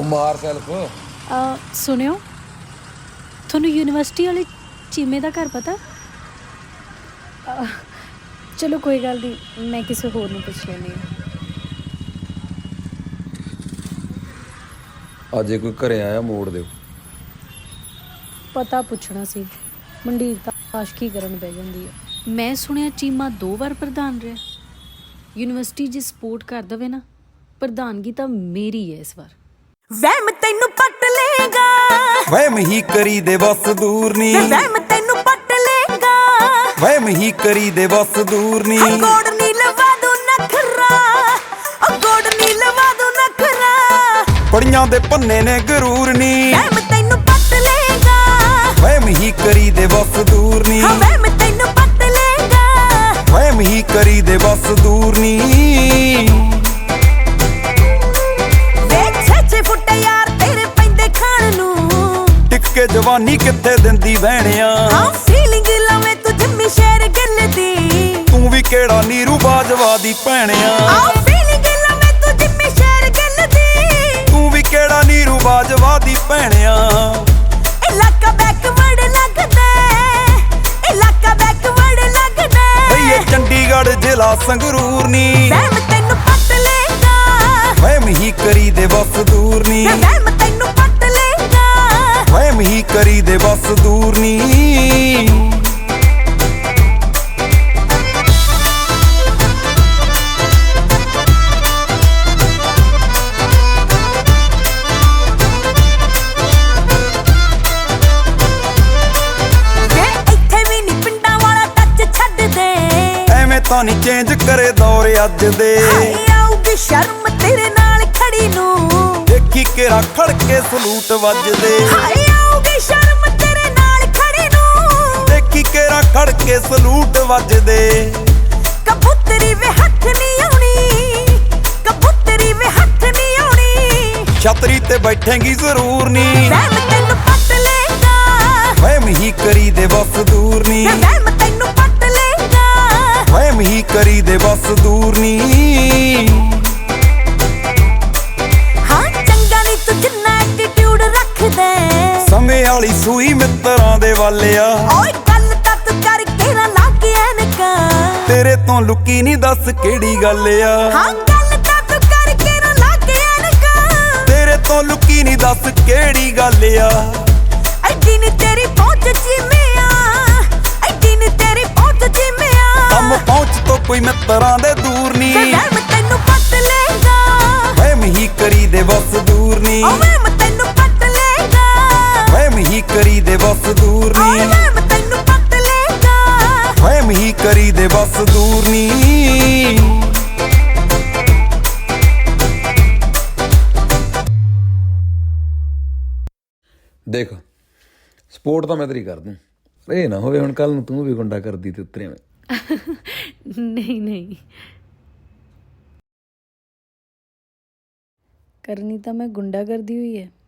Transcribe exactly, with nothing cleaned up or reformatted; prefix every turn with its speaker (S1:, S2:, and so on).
S1: ਮਾਰ ਸੈਲਫ।
S2: ਸੁਣਿਓ, ਤੁਹਾਨੂੰ ਯੂਨੀਵਰਸਿਟੀ ਵਾਲੇ ਚੀਮੇ ਦਾ ਘਰ ਪਤਾ? ਅਹ, ਚਲੋ ਕੋਈ ਗੱਲ ਨਹੀਂ, ਮੈਂ ਕਿਸੇ ਹੋਰ ਨੂੰ ਪੁੱਛ ਲੈਂਦੀ ਹਾਂ।
S1: ਅਜੇ ਕੋਈ ਘਰੇ ਆਇਆ ਮੋੜ ਦਿਓ।
S2: ਪਤਾ ਪੁੱਛਣਾ ਸੀ। ਮੰਡੀਰ ਤਾਂ ਆਸ਼ਕੀ ਕਰਨ ਬਹਿ ਜਾਂਦੀ ਹੈ। ਮੈਂ ਸੁਣਿਆ ਚੀਮਾ ਦੋ ਵਾਰ ਪ੍ਰਧਾਨ ਰਿਹਾ। ਯੂਨੀਵਰਸਿਟੀ ਜੇ ਸਪੋਰਟ ਕਰ ਦਵੇ ਨਾ, ਪ੍ਰਧਾਨਗੀ ਤਾਂ ਮੇਰੀ ਹੈ ਇਸ ਵਾਰ।
S3: ਵਹਿਮ ਤੈਨੂੰ ਪੱਟ ਲੇਗਾ,
S4: ਵਹਿਮ ਹੀ ਕਰੀ ਦੇ ਬਸ ਦੂਰ ਨੀ,
S3: ਵਹਿਮ ਤੈਨੂੰ ਪੱਟ ਲੇਗਾ,
S4: ਵਹਿਮ ਹੀ ਕਰੀ ਦੇ ਬਸ ਦੂਰ ਨੀ।
S3: ਗੋੜ ਨੀ ਲਵਾ ਦੂ ਨਖਰਾ, ਓ ਗੋੜ ਨੀ ਲਵਾ ਦੂ ਨਖਰਾ,
S4: ਪੜੀਆਂ ਦੇ ਪੰਨੇ ਨੇ ਗਰੂਰ ਨੀ,
S3: ਵਹਿਮ ਤੈਨੂੰ ਪੱਟ ਲੇਗਾ,
S4: ਵਹਿਮ ਹੀ ਕਰੀ ਦੇ ਬਸ ਦੂਰ ਨੀ,
S3: ਹਾਂ ਵਹਿਮ ਤੈਨੂੰ ਪੱਟ ਲੇਗਾ,
S4: ਵਹਿਮ ਹੀ ਕਰੀ ਦੇ ਬਸ ਦੂਰ ਨੀ। ਟਿੱਕੇ ਜਵਾਨੀ ਕਿੱਥੇ ਦਿੰਦੀ ਬਹਿਣਿਆ,
S3: ਹਾਂ ਫੀਲਿੰਗ ਲਵੇਂ ਤੂੰ ਜੰਮੀ ਸ਼ੇਰ ਗਿੱਲ ਦੀ,
S4: ਤੂੰ ਵੀ ਕਿਹੜਾ ਨੀਰੂ ਬਾਜਵਾ ਦੀ ਭੈਣਿਆ,
S3: ਹਾਂ ਫੀਲਿੰਗ ਲਵੇਂ ਤੂੰ ਜੰਮੀ ਸ਼ੇਰ ਗਿੱਲ ਦੀ,
S4: ਤੂੰ ਵੀ ਕਿਹੜਾ ਨੀਰੂ ਬਾਜਵਾ ਦੀ ਭੈਣਿਆ।
S3: ਇਲਾਕਾ ਬੈਕਵਰਡ ਲੱਗਦਾ, ਇਲਾਕਾ ਬੈਕਵਰਡ ਲੱਗਦਾ,
S4: ਬਈ ਇਹ ਚੰਡੀਗੜ੍ਹ ਜ਼ਿਲ੍ਹਾ ਸੰਗਰੂਰ ਨੀ,
S3: ਵਹਿਮ ਤੈਨੂੰ ਪੱਟ ਲੇਗਾ,
S4: ਵਹਿਮ ਹੀ ਕਰੀ ਦੇ ਬਸ ਦੂਰ ਨੀ,
S3: ਵਹਿਮ ਤੈਨੂੰ ਪੱਟ ਲੇਗਾ,
S4: ਵਹਿਮ ਹੀ ਕਰੀ ਦੇ ਬਸ ਦੂਰ ਨੀ।
S3: ਇੱਥੇ ਵੀ ਨੀ ਪਿੰਡਾਂ ਵਾਲਾ ਟੱਚ ਛੱਡ ਦੇ,
S4: ਐਵੇਂ ਤਾਂ ਨੀ ਚੇਂਜ ਕਰੇ ਦੌਰ ਅੱਜ ਦੇ,
S3: ਹਾਏ ਆਊਗੀ ਸ਼ਰਮ ਤੇਰੇ ਨਾਲ ਖੜੀ ਨੂੰ,
S4: ਦੇਖੀ ਕੇਰਾ ਖੜ ਕੇ ਸਲੂਟ ਵੱਜਦੇ,
S3: ਹਾਏ ਆਊਗੀ ਸ਼ਰਮ ਤੇਰੇ ਨਾਲ ਖੜੀ ਨੂੰ,
S4: ਦੇਖੀ ਕੇਰਾ ਖੜ ਕੇ ਸਲੂਟ ਵੱਜਦੇ।
S3: ਕਬੂਤਰੀ ਵੇ ਹੱਥ ਨਹੀਂ ਆਉਣੀ, ਕਬੂਤਰੀ ਵੇ ਹੱਥ ਨਹੀਂ ਆਉਣੀ,
S4: ਛਤਰੀ ਤੇ ਬੈਠੇਂਗੀ ਜ਼ਰੂਰ ਨੀ,
S3: ਵਹਿਮ ਤੈਨੂੰ ਪੱਟ ਲੇਗਾ,
S4: ਵਹਿਮ ਹੀ ਕਰੀ ਦੇ ਬਸ ਦੂਰ ਨੀ,
S3: ਵਹਿਮ ਤੈਨੂੰ ਪੱਟ ਲੇਗਾ,
S4: ਵਹਿਮ ਹੀ ਕਰੀ ਦੇ ਬਸ ਦੂਰ ਨੀ।
S3: ਹਾਂ ਚੰਗਾ ਨੀ ਤੂੰ ਜਿੰਨਾ ਐਟੀਟਿਊਡ ਰੱਖਦਾ,
S4: ਸਮੇਂ ਵਾਲੀ ਸੂਈ ਮਿੱਤਰਾਂ ਦੇ ਵਾਲਿਆ,
S3: ਓਏ ਗੱਲ ਤਾਂ ਤੂੰ ਕਰਕੇ ਨਾ ਲੱਗ ਐਨਕਾਂ,
S4: ਤੇਰੇ ਤੋਂ ਲੁਕੀ ਨੀ ਦੱਸ ਕਿਹੜੀ ਗੱਲ ਆ,
S3: ਹਾਂ ਗੱਲ ਤਾਂ ਤੂੰ ਕਰਕੇ ਨਾ ਲੱਗ ਐਨਕਾਂ,
S4: ਤੇਰੇ ਤੋਂ ਲੁਕੀ ਨੀ ਦੱਸ ਕਿਹੜੀ ਗੱਲ ਆ।
S3: ਐਡੀ ਨੀ ਤੇਰੀ ਪਹੁੰਚ ਜਿਮਿਆ, ਐਡੀ ਨੀ ਤੇਰੀ ਪਹੁੰਚ ਜਿਮਿਆ,
S4: ਕੰਮ ਪਹੁੰਚ ਤੋਂ ਕੋਈ ਮਿੱਤਰਾਂ ਦੇ ਦੂਰ ਨੀ,
S3: ਵਹਿਮ ਤੈਨੂੰ ਪੱਟ ਲੇਗਾ,
S4: ਵਹਿਮ ਹੀ ਕਰੀ ਦੇ ਬਸ ਦੂਰ ਨੀ,
S3: ਓ ਵਹਿਮ ਤੈਨੂੰ ਪੱਟ ਲੇਗਾ,
S4: ਵਹਿਮ ਹੀ ਕਰੀ ਦੇ ਬਸ ਦੂਰ
S3: ਓ
S4: ਨੀ,
S3: ਵਹਿਮ ਤੈਨੂੰ ਪੱਟ ਲੇਗਾ,
S4: ਵਹਿਮ ਹੀ ਕਰੀ ਦੇ ਬਸ ਦੂਰ ਨੀ।
S1: ਦੇਖ, ਸਪੋਰਟ ਤਾਂ ਮੈਂ ਤੇਰੀ ਕਰ ਦੂੰ, ਇਹ ਨਾ ਹੋਵੇ ਹੁਣ ਕੱਲ ਨੂੰ ਤੂੰ ਵੀ ਗੁੰਡਾ ਕਰਦੀ ਤੇ ਉਤਰੇ ਮੈਂ।
S2: ਨਹੀਂ ਨਹੀਂ, ਕਰਨੀ ਤਾਂ ਮੈਂ ਗੁੰਡਾ ਕਰਦੀ ਹੋਈ ਹੈ।